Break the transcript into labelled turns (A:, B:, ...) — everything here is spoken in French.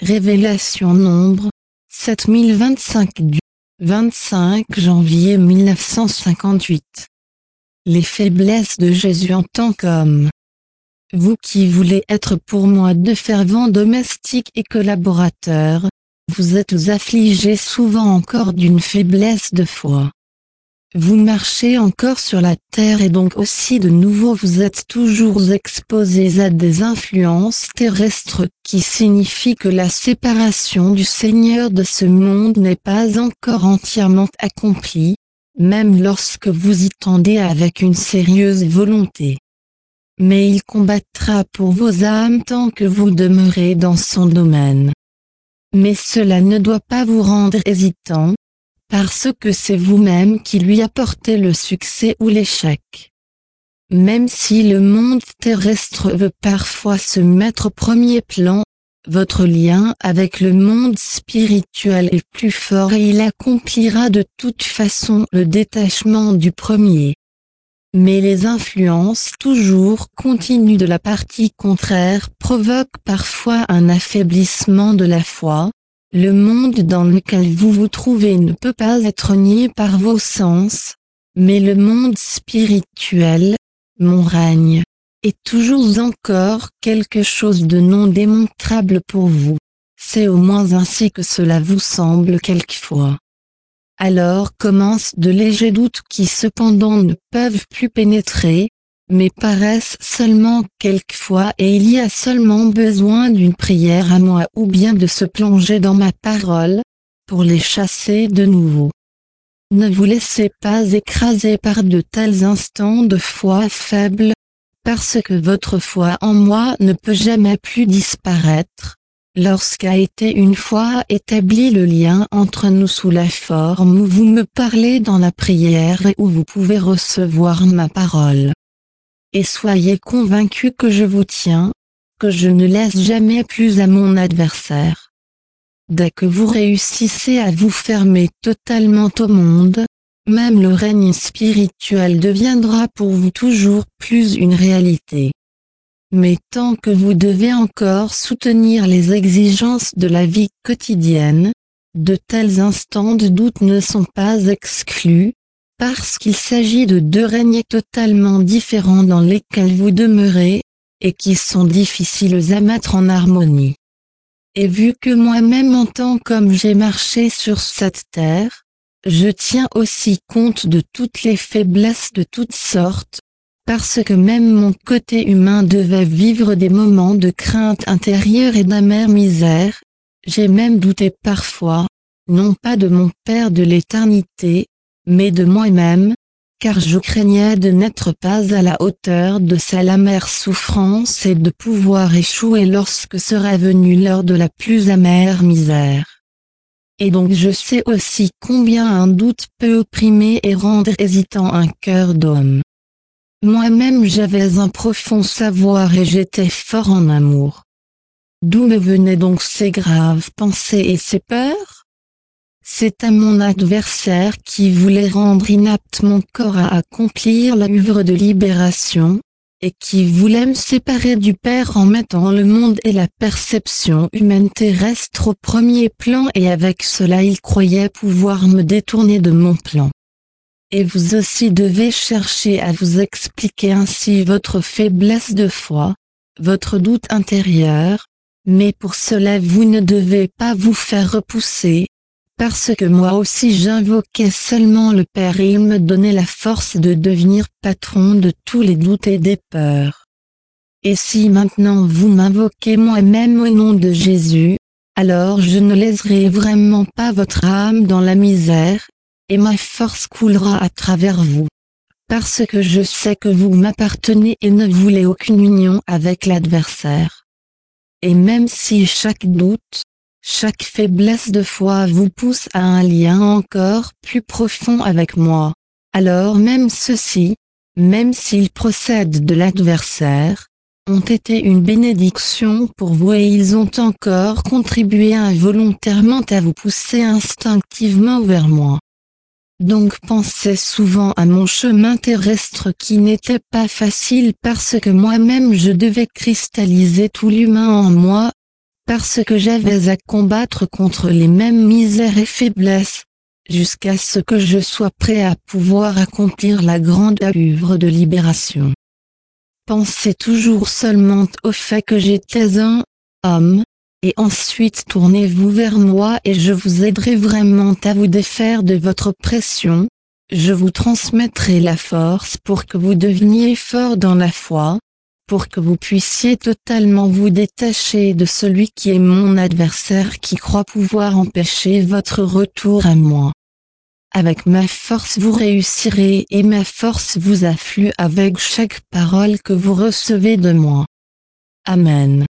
A: Révélation Nombre 7025 du 25 janvier 1958. Les faiblesses de Jésus en tant qu'homme. Vous qui voulez être pour moi de fervents domestiques et collaborateurs, vous êtes affligés souvent encore d'une faiblesse de foi. Vous marchez encore sur la terre et donc aussi de nouveau vous êtes toujours exposés à des influences terrestres qui signifient que la séparation du Seigneur de ce monde n'est pas encore entièrement accomplie, même lorsque vous y tendez avec une sérieuse volonté. Mais il combattra pour vos âmes tant que vous demeurez dans son domaine. Mais cela ne doit pas vous rendre hésitant, parce que c'est vous-même qui lui apportez le succès ou l'échec. Même si le monde terrestre veut parfois se mettre au premier plan, votre lien avec le monde spirituel est plus fort et il accomplira de toute façon le détachement du premier. Mais les influences toujours continues de la partie contraire provoquent parfois un affaiblissement de la foi. Le monde dans lequel vous vous trouvez ne peut pas être nié par vos sens, mais le monde spirituel, mon règne, est toujours encore quelque chose de non démontrable pour vous. C'est au moins ainsi que cela vous semble quelquefois. Alors commencent de légers doutes qui cependant ne peuvent plus pénétrer, mais paraissent seulement quelquefois et il y a seulement besoin d'une prière à moi ou bien de se plonger dans ma parole, pour les chasser de nouveau. Ne vous laissez pas écraser par de tels instants de foi faible, parce que votre foi en moi ne peut jamais plus disparaître, lorsqu'a été une fois établi le lien entre nous sous la forme où vous me parlez dans la prière et où vous pouvez recevoir ma parole. Et soyez convaincus que je vous tiens, que je ne laisse jamais plus à mon adversaire. Dès que vous réussissez à vous fermer totalement au monde, même le règne spirituel deviendra pour vous toujours plus une réalité. Mais tant que vous devez encore soutenir les exigences de la vie quotidienne, de tels instants de doute ne sont pas exclus, parce qu'il s'agit de deux règnes totalement différents dans lesquels vous demeurez, et qui sont difficiles à mettre en harmonie. Et vu que moi-même en tant qu'homme j'ai marché sur cette terre, je tiens aussi compte de toutes les faiblesses de toutes sortes, parce que même mon côté humain devait vivre des moments de crainte intérieure et d'amère misère, j'ai même douté parfois, non pas de mon Père de l'éternité, mais de moi-même, car je craignais de n'être pas à la hauteur de cette amère souffrance et de pouvoir échouer lorsque serait venue l'heure de la plus amère misère. Et donc je sais aussi combien un doute peut opprimer et rendre hésitant un cœur d'homme. Moi-même j'avais un profond savoir et j'étais fort en amour. D'où me venaient donc ces graves pensées et ces peurs ? C'est à mon adversaire qui voulait rendre inapte mon corps à accomplir l'œuvre de libération, et qui voulait me séparer du Père en mettant le monde et la perception humaine terrestre au premier plan et avec cela il croyait pouvoir me détourner de mon plan. Et vous aussi devez chercher à vous expliquer ainsi votre faiblesse de foi, votre doute intérieur, mais pour cela vous ne devez pas vous faire repousser, parce que moi aussi j'invoquais seulement le Père et il me donnait la force de devenir patron de tous les doutes et des peurs. Et si maintenant vous m'invoquez moi-même au nom de Jésus, alors je ne laisserai vraiment pas votre âme dans la misère, et ma force coulera à travers vous. Parce que je sais que vous m'appartenez et ne voulez aucune union avec l'adversaire. Et même si chaque doute, chaque faiblesse de foi vous pousse à un lien encore plus profond avec moi, alors même ceux-ci, même s'ils procèdent de l'adversaire, ont été une bénédiction pour vous et ils ont encore contribué involontairement à vous pousser instinctivement vers moi. Donc pensez souvent à mon chemin terrestre qui n'était pas facile parce que moi-même je devais cristalliser tout l'humain en moi, parce que j'avais à combattre contre les mêmes misères et faiblesses, jusqu'à ce que je sois prêt à pouvoir accomplir la grande œuvre de libération. Pensez toujours seulement au fait que j'étais un homme, et ensuite tournez-vous vers moi et je vous aiderai vraiment à vous défaire de votre pression. Je vous transmettrai la force pour que vous deveniez fort dans la foi, pour que vous puissiez totalement vous détacher de celui qui est mon adversaire qui croit pouvoir empêcher votre retour à moi. Avec ma force vous réussirez et ma force vous afflue avec chaque parole que vous recevez de moi. Amen.